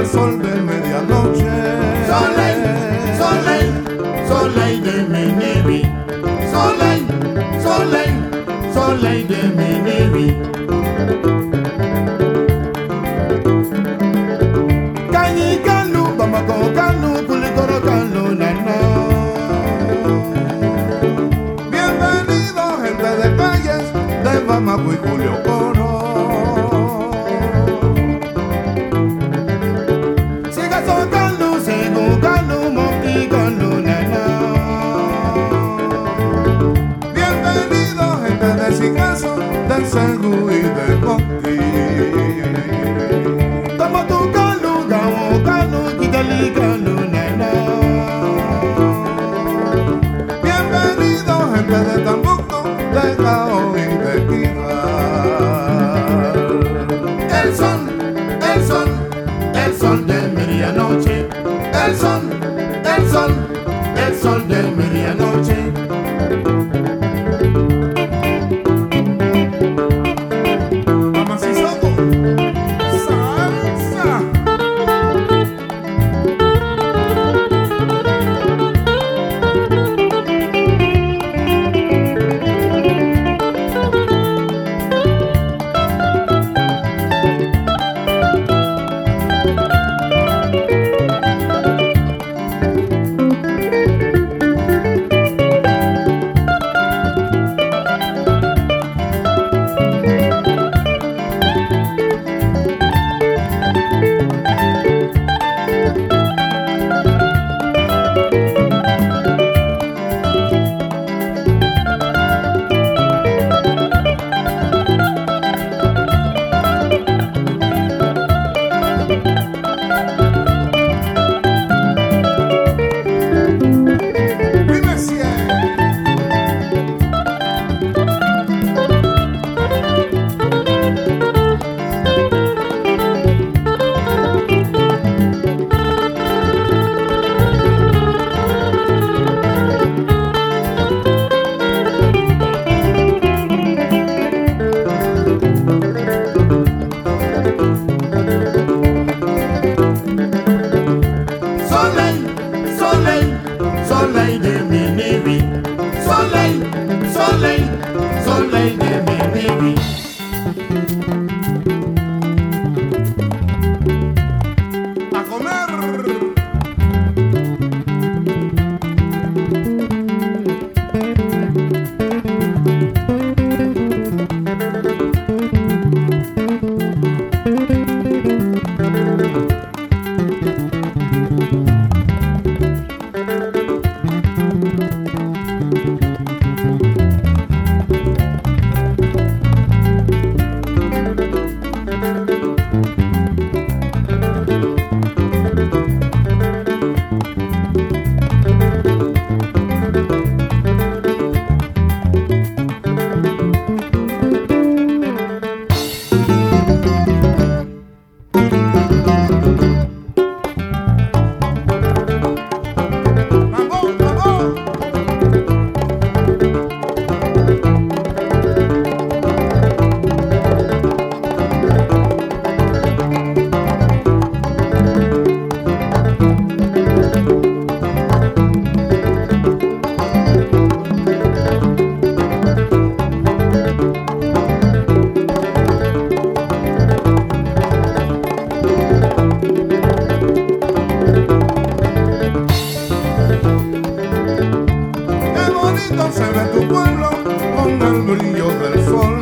sol de medianoche. Soleil, soleil, soleil de Ménévi. Soleil, soleil, soleil de Ménévi. Cañi Calu, Bamako Calu, Culicoro Calu, nana. Bienvenido gente de calles de Bamako y Julio Coro. Siga Calu, Segu Calu, Moki Calu, nana. Bienvenido gente de Sigaso, del Segu y de Moki. Toma tu Calu, Gao Calu, Kitali Calu, nana. Bienvenido gente de Tambucto, de Gao y de Quijal. El sol, el sol, el sol de medianoche. El sol, el sol, el sol de medianoche. Amasisoco, salsa. Soleil, soleil, soleil de Ménévi. Soleil, soleil, soleil de Ménévi. A comer. Se ve tu pueblo con el brillo del sol.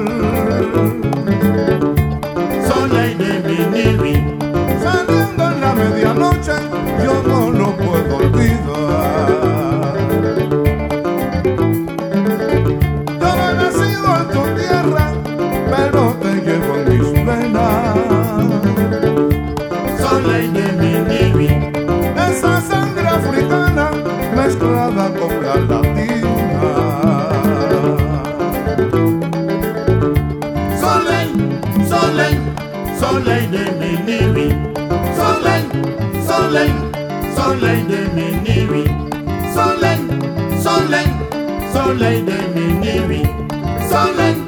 Soleil de Ménévi. Saliendo en la medianoche, yo no lo puedo olvidar. Yo no he nacido en tu tierra, pero te llevo en mis venas. Soleil de Ménévi. Esa sangre africana mezclada con la latina. Soleil, soleil, soleil de Ménévi. Soleil, soleil, soleil de Ménévi. Soleil, soleil, soleil de Ménévi. Soleil,